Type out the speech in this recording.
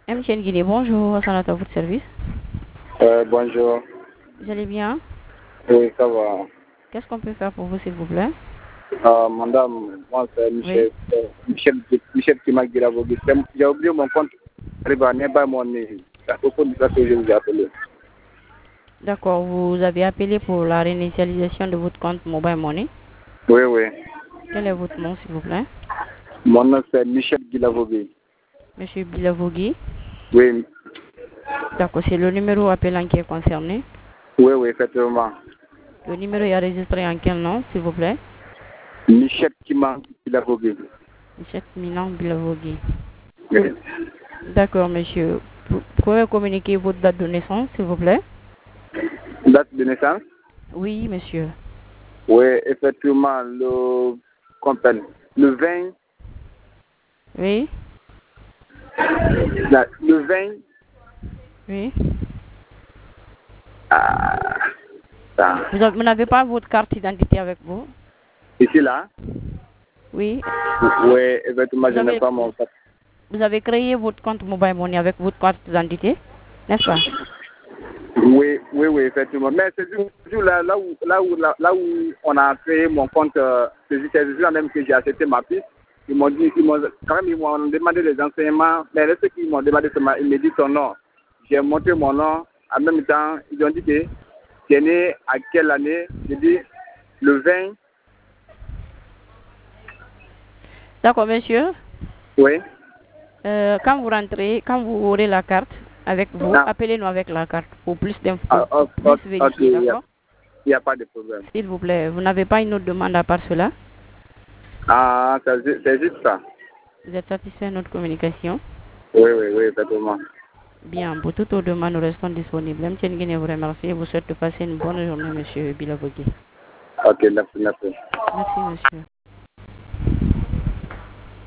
MTN Guinée, bonjour, Sanat à votre service. Bonjour. Vous allez bien? Oui, ça va. Qu'est-ce qu'on peut faire pour vous, s'il vous plaît? Madame, moi c'est Oui. Michel qui m'a dit la vogue. J'ai oublié mon compte. Riba n'est pas mon nez. C'est au fond de ça que je vous ai appelé. D'accord, vous avez appelé pour la réinitialisation de votre compte Mobile Money. Oui, oui. Quel est votre nom, s'il vous plaît? Mon nom c'est Michel Guilavogui. Monsieur Bilavogui. Oui, D'accord, c'est le numéro appelant qui est concerné. oui, oui, effectivement. Le numéro est enregistré en quel nom, s'il vous plaît? Michel Kima Guilavogui. Monsieur Milan Bilavogui. Oui. D'accord, monsieur. Vous pouvez communiquer votre date de naissance, s'il vous plaît? Date de naissance? Oui, monsieur. Oui, effectivement, le 20, Oui, le 20, oui. ah, ça. Vous n'avez pas votre carte d'identité avec vous? Ici là? Oui. Oui, effectivement, Vous je n'ai avez, pas mon. vous avez créé votre compte Mobile Money avec votre carte d'identité, n'est-ce pas? Oui, oui, oui, effectivement. Mais c'est là où on a créé mon compte, c'est ce jour même que j'ai acheté ma piste. Ils m'ont demandé des enseignements, mais ce qu'ils m'ont demandé, ils m'ont dit ton nom. J'ai montré mon nom. En même temps, ils ont dit que tu es né à quelle année? J'ai dit le 20. D'accord, monsieur. Oui. Quand vous rentrez, quand vous aurez la carte avec vous, Ah, appelez-nous avec la carte pour plus d'infos, ah, pour plus ok, vérifier, il d'accord? n'y a pas de problème. S'il vous plaît, vous n'avez pas une autre demande à part cela? Ah, c'est juste ça. Vous êtes satisfait de notre communication? Oui, oui, oui, effectivement. Bien, pour toutes vos demandes, nous restons disponibles. MTN Guinée vous remercie et vous souhaite de passer une bonne journée, monsieur Bilavogui. Ok, merci, merci. Merci, monsieur.